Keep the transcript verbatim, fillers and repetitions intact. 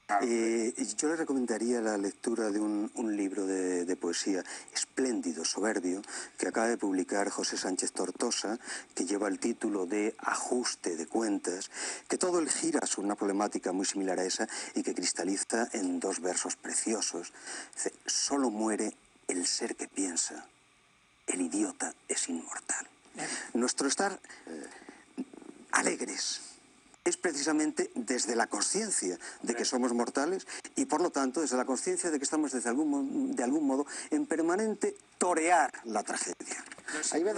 Eh, yo le recomendaría la lectura de un, un libro de, de poesía espléndido, soberbio, que acaba de publicar José Sánchez Tortosa, que lleva el título de Ajuste de cuentas, que todo él gira sobre una problemática muy similar a esa y que cristaliza en dos versos preciosos. Dice, solo muere el ser que piensa, el idiota es inmortal. Nuestro estar eh, alegres es precisamente desde la conciencia de que somos mortales y por lo tanto desde la conciencia de que estamos desde algún, de algún modo en permanente torear la tragedia. Hay veces